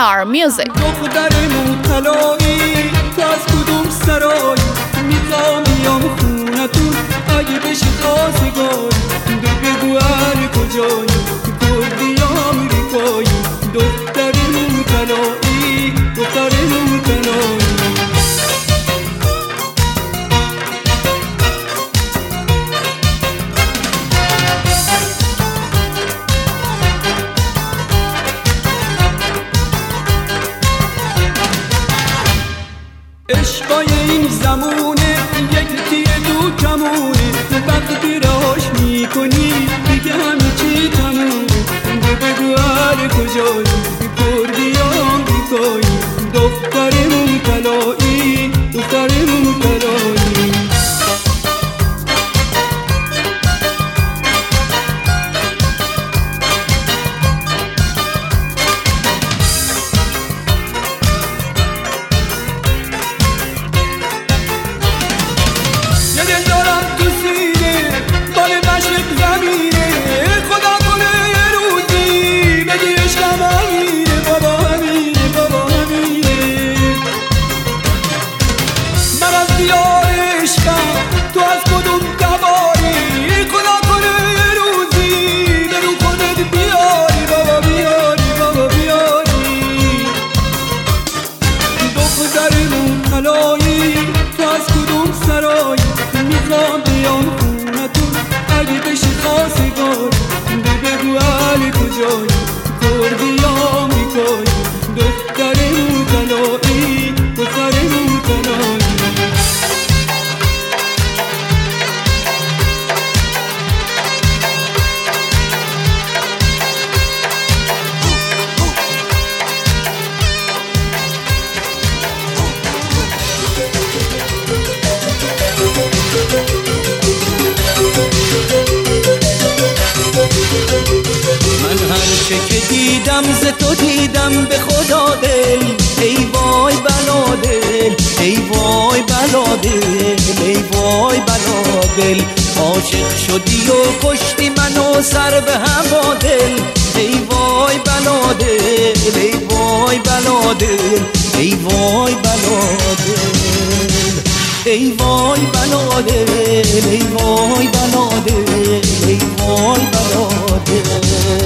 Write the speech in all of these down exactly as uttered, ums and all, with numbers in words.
آر Music. دخترمون طلایی تو از کدوم سرایی میخوام بیام خونتون اگه بشی خواستگاری دو بگو هر کجایی کردی یا امریکایی دخترمون طلایی دخترمون طلایی عشقای این زمونه یک تیر دو کمونه وقتی رهاش میکنی دیگه همه چی تمونه بگو هر کجایی کردی یا امریکایی دخترمون طلایی دخترمون طلایی تو از کدوم سرایی میخوام بیام خونتون اگه بشی خواستگاری بگو هر کجایی کردی یا امریکایی دخترمون طلایی دخترمون طلایی من هر چه که دیدم ز تو دیدم به خدا دل ای وای بلا دل ای وای بلا دل ای وای بلا دل عاشق شدی و کشتی منو سر به هوا دل ای وای بلا دل ای وای بلا دل ای وای بلا دل ای وای بلا دل ای وای بلا دل ای وای بلا دل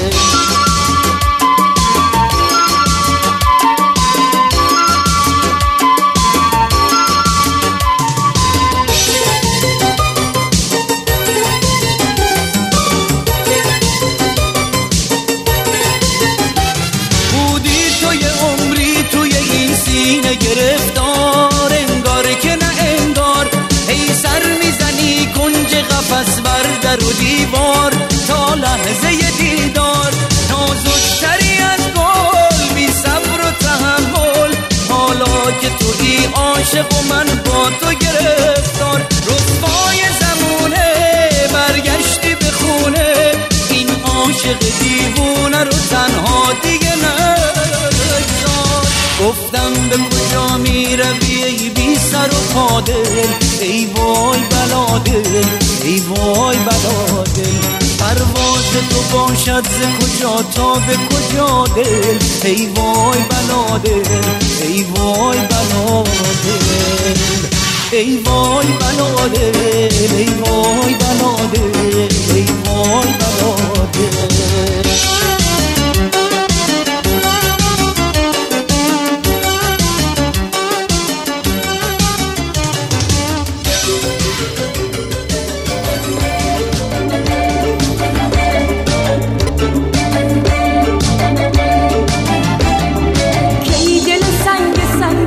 بودی تو یه عمری توی این سینه گرفتار انگار که نه انگار ای سر میزنی کنج قفس بر در و دیوار تا لحظه دیدار نازکتری از گل بی صبر و تحمل حالا که توی عاشق و من با تو گرفتار رسوای زمونه برگشتی به خونه این عاشق دیوونه رو تنها دیگه نگذار گفتم به کجا میروی ای بی سر و پا دل ای وای بلا دل ای وای بلا دل پرواز تو باشد ز کجا تا به کجا دل ای وای بلا دل ای وای بلا دل ای وای بلا دل ای وای بلا دل ای وای بلا دل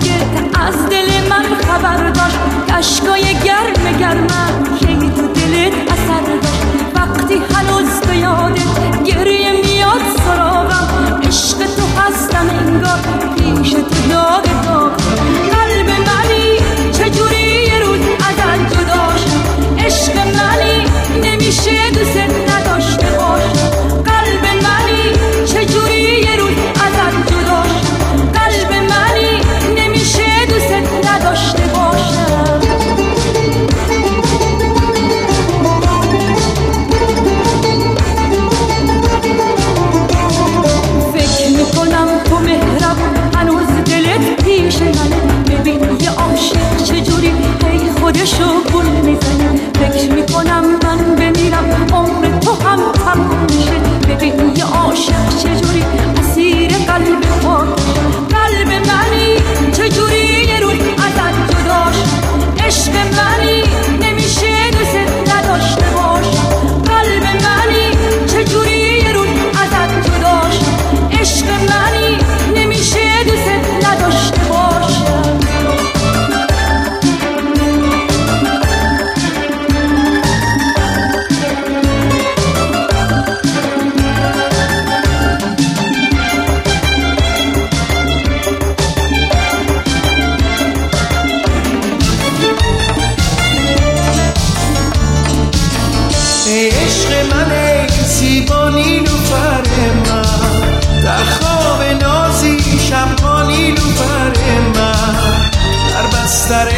اشکای گرم گرمم کی تو دلت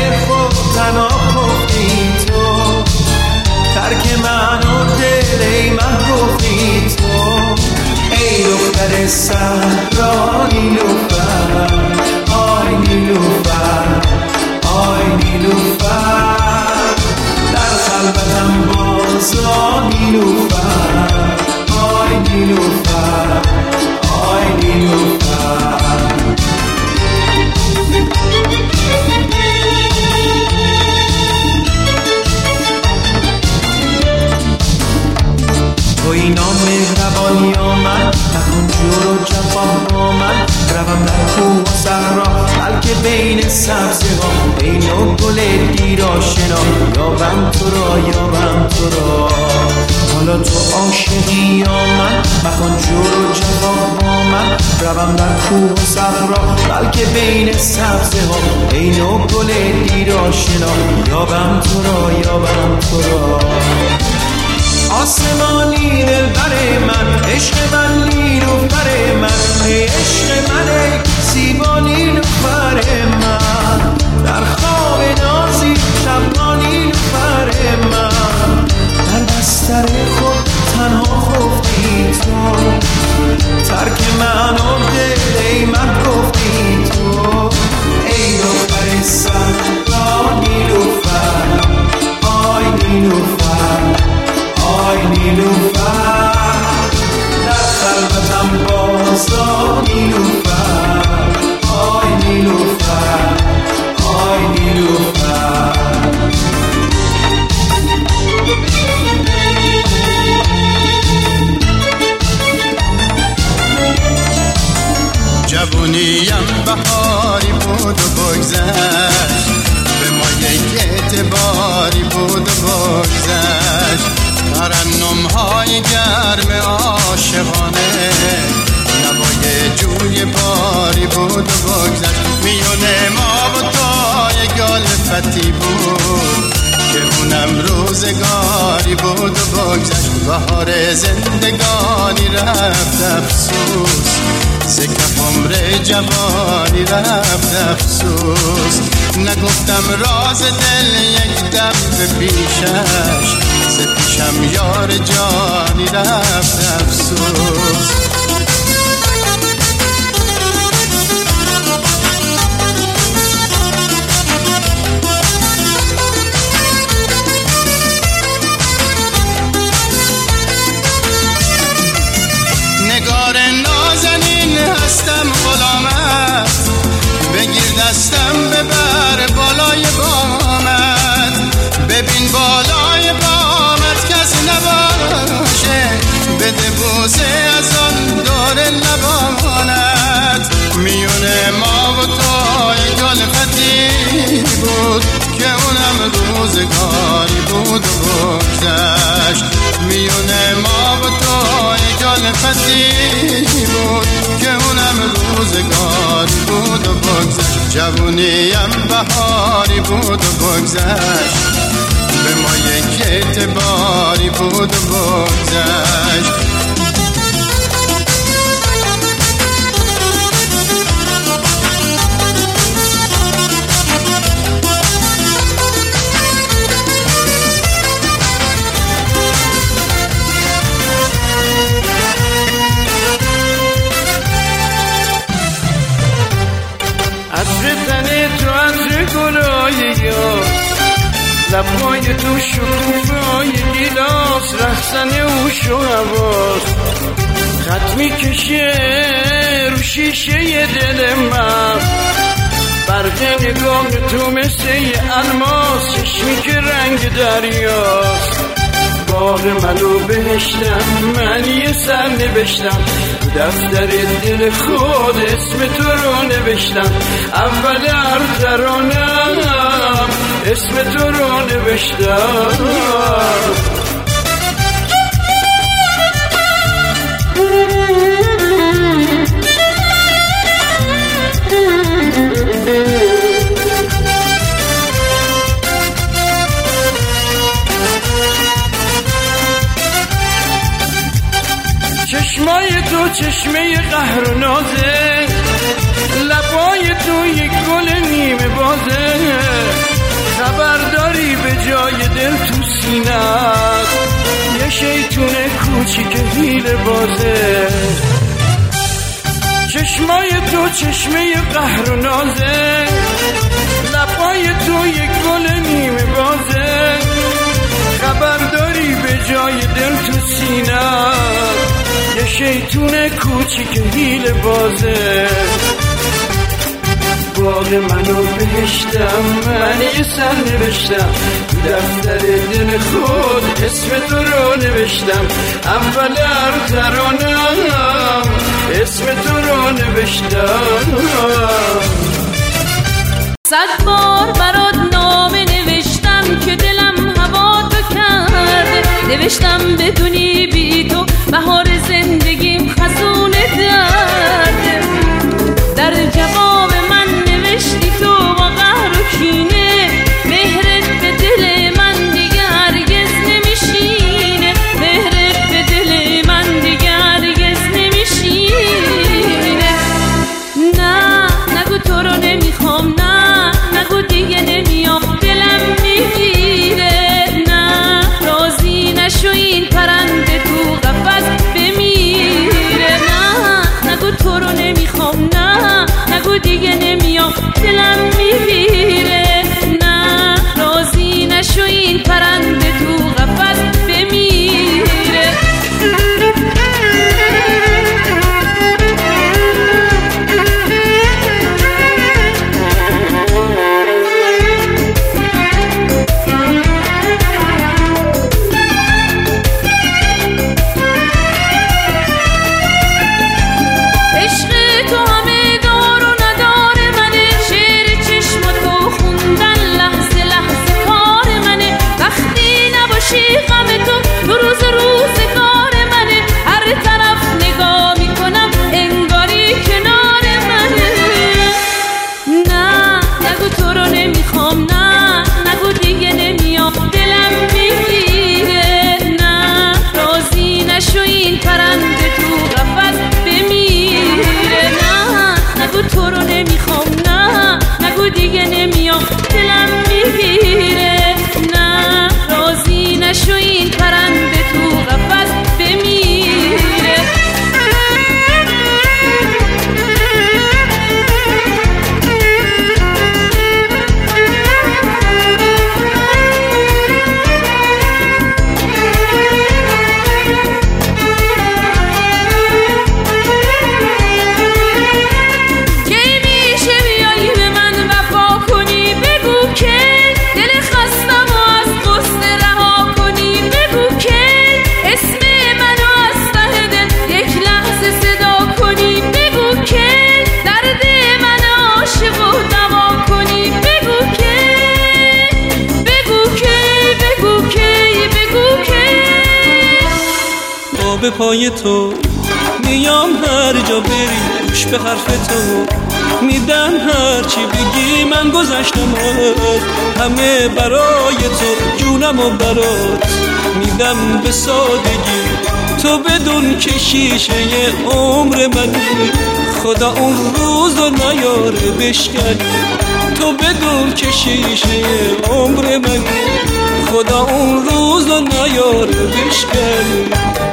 خود تنها گفتی تو، ترک منو دل ای من گفتی تو. ای دختر صحرا نیلوفر، آی نیلوفر، آی نیلوفر، در خلوتم بازا نیلوفر، آی نیلوفر، آی نیلوفر. توی نام مهربانی آمد، نکن جور و جفا با من. روم در کوه و صحرا بلکه بین سبزه ها، ای نوع گل دیر آشنا، یابم تو را یابم تو را. حالا تو عاشقی یا من، مکن جور و جفا با من. روم در کوه و صحرا بلکه بین سبزه ها، ای نوع گل دیر آشنا، یابم تو را یابم تو را. آسمانی دل بر من، عشق من نیلوفر من، ای عشق من ای زیبا نیلوفر من. در خواب نازی شبا نیلوفر من، در بستر خود تنها خفتی تو، ترک منو دل ای من گفتی تو. ای دختر صحرا نیلوفر، آی نیلوفر، آی نیلوفر، در خلوتم بازا نیلوفر، آی نیلوفر، آی نیلوفر. جوونیم بهاری بود و بگذشت، به ما یک اعتباری بود و بگذشت. ترنم های گرم عاشقانه، نوای جوی باری بود و بگذشت. میون ما و تای گلفتی بود، که اونم روزگاری بود و بگذشت. بهار زندگانی رفت افسوس، سکف عمر جوانی رفت افسوس. نگفتم راز دل یک دم به پیشش، ز پیشم یار جانی رفت افسوس. نگار نازنین هستم غلامت، بگیر دستم ببر بالای بامت. ببین بالای بامت کس نباشه، بده بوسه از آن دور لبانت. میون ما و توی گلفتی بود، که اونم روزگاری بود و بگذشت. میون ما و توی گلفتی بود، که اونم روزگاری بود و بگذشت. جوونیم بهاری بود و بگذشت، به ما یک اعتباری بود و بگذشت. عطر تن تو عطر گلایی هست، لبهای تو شکوفای گیلاس، رقصن اوش و حواس. خط میکشه رو شیشه دل من، برق نگاه تو مثل الماس، چشمی که رنگ دریاست. باغ منو بهشتم، من یه سر نوشتم، دفتر دل خود اسم تو رو نوشتم. اول هر ترانم اسم تو رو نوشتم. چشمای تو چشمه قهر و نازه، لبای تو یک گل نیمه بازه. کوچیک حیله بازه چشمای تو چشمه قهر و نازه لبای تو یک گل نیمه بازه خبر داری به جای دل تو سینه یه شیطون کوچیک حیله بازه باغ منو بهشتم من یه سر نوشتم دفتر دل خود اسم تو رو نوشتم اول هر ترانم اسم تو رو نوشتم صد بار برات نامه نوشتم که دلم هوا تو کرده نوشتم بدونی بی تو بهار زندگیم خزون درده در جواب من نوشتی تو با قهر و کینه مهرت به دل من دیگه هرگز نمیشینه مهرت به دل من دیگه هرگز نمیشینه نه نگو تو رو نمیخوام نه نگو دیگه نمیام دلم میگیره نه راضی نشو این پرنده تو قفس بمیره نه نگو تو رو نمیخوام نه نگو دیگه نمیام دلم میگیره نه راضی نشو این پرنده تو قفس بمیره دیگه نمیام دلم میگیره نه راضی نشو این پرنده تو قفس بمیره به پای تو میام هر جا بری گوش به حرف تو میدم هر چی بگی من گذشتم از همه برای تو جونم و برات میدم به سادگی تو بدون که شیشه عمر منی خدا اون روزو نیاره بشکنی تو بدون که شیشه عمر منی خدا اون روزو نیاره بشکنی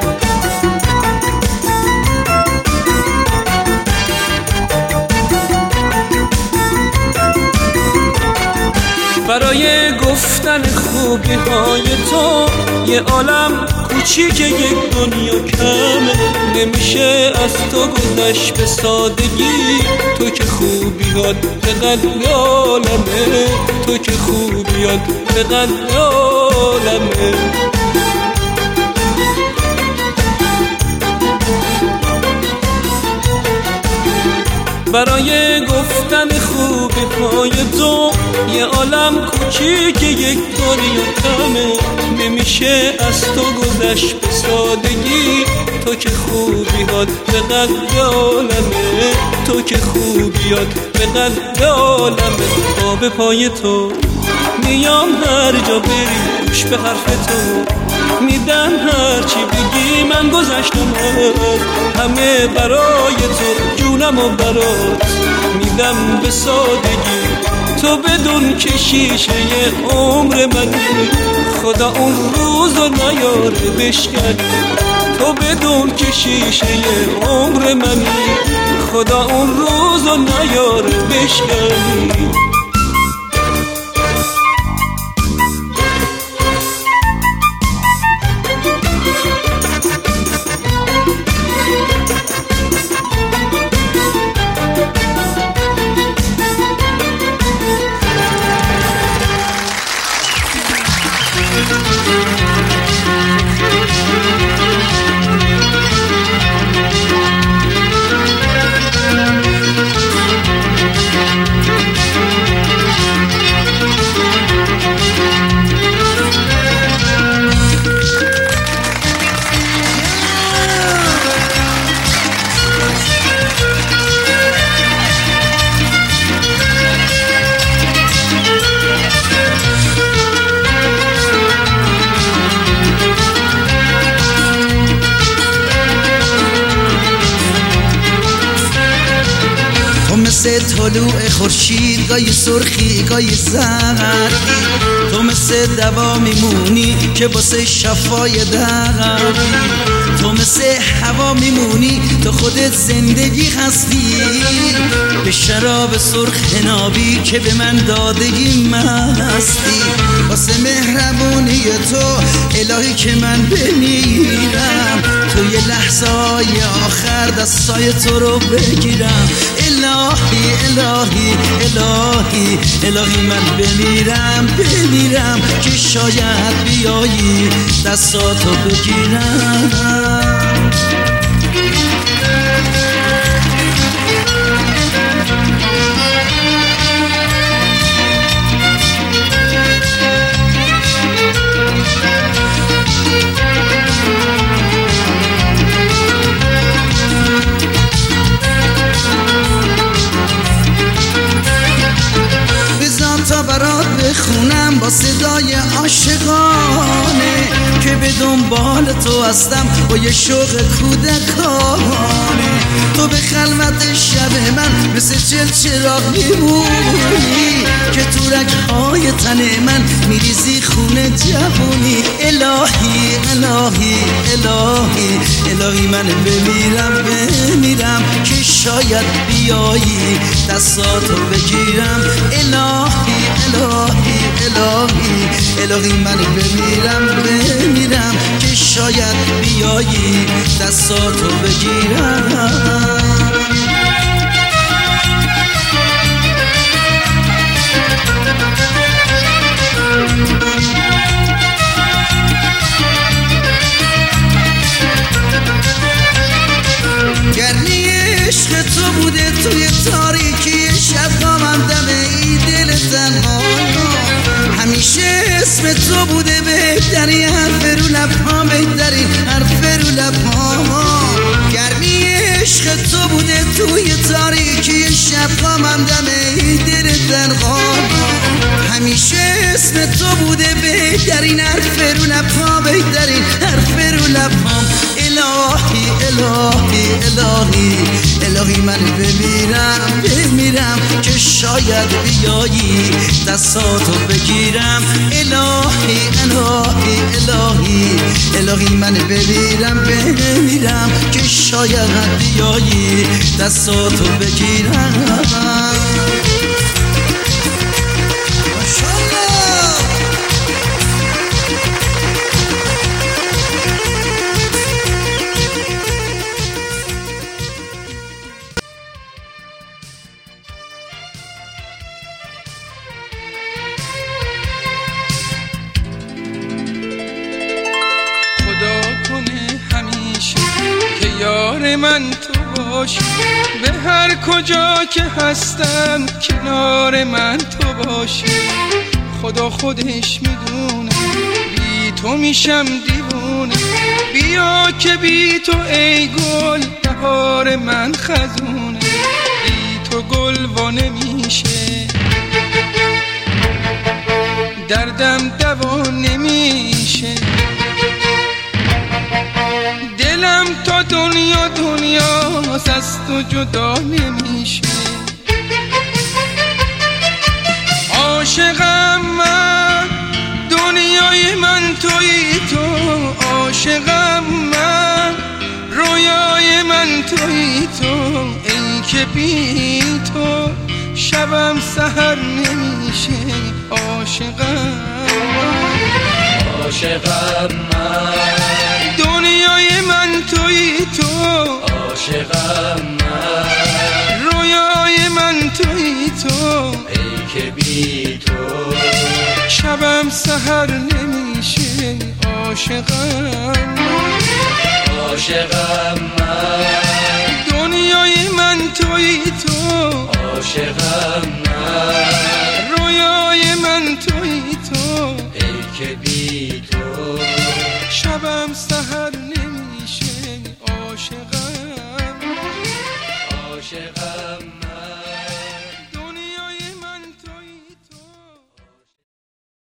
برای گفتن خوبی های تو یه عالم کوچیک یک دنیا کمه نمیشه از تو گذشت به سادگی تو که خوبیات به قلب عالمه تو که خوبیات به قلب عالمه برای گفتن خوبی های تو یه عالم کوچیک یک دنیا کمه نمیشه از تو گذشت به سادگی تو که خوبیات به قلب عالمه تو که خوبیات به قلب عالمه آب پای تو میام هر جا بری گوش به حرف تو میدم هر چی بگی من گذشتم از همه برای تو جونم و برات میدم به سادگی تو بدون که شیشه عمر منی خدا اون روزو نیاره بشکنی تو بدون که شیشه عمر منی، خدا اون روزو نیاره بشکنی. مثل طلوع خورشید، گاهی سرخی گاهی زردی، تو مثل دوا میمونی که واسه شفای دردی، تو مثل هوا میمونی تو خودت زندگی هستی، به شراب سرخ نابی که به من دادگی مستی، واسه مهربونی تو الهی که من بمیرم، توی لحظه های آخر دستای تو رو بگیرم، الهی الهی الهی الهی من بمیرم بمیرم که شاید بیایی دستاتو بگیرم. بخونم با صدای عاشقانه که به دنبال تو هستم با یه شوق کودکانه، تو به خلوت شب من مثل چل چراغ میمونی که تو رگ‌های تن من میریزی خونه جوونی، الهی الهی الهی الهی من بمیرم بمیرم که شاید بیایی دستاتو بگیرم، الهی الهی الهی الهی من بمیرم بمیرم که شاید بیایی دستاتو بگیرم. گرمی عشق تو بوده توی تاریکی شب قامم دمه ای دل تنها، همیشه اسم تو بوده بهتری حرف رو لبها بهتری حرف رو لبها، گرمی عشق تو بوده توی تاریکی شب قامم دمه ای دل تنها، همیشه اسم تو بوده بهترین حرف رو لبها بهترین حرف رو لبها، الهی الهی الهی الهی من بمیرم بمیرم که شاید بیایی دستاتو بگیرم، الهی الهی الهی الهی من بمیرم بمیرم که شاید بیایی دستاتو بگیرم. یار من تو باشی، به هر کجا که هستم کنار من تو باشی، خدا خودش میدونه بی تو میشم دیوونه، بیا که بی تو ای گل بهار من خزونه، بی تو گل وا نمیشه دردم دوا نمیشه، دلم تا دنیا دنیا از تو جدا نمیشه، عاشقم من دنیای من تویی تو، عاشقم من تو ای که بی تو شبم سحر نمیشه عاشقم عاشقم من دنیای من توی تو عاشقم من رویای من توی تو ای که بی تو شبم سحر نمیشه عاشقم عاشقم من دنیای من توی تو عاشقم من رویای من توی تو ای که بی تو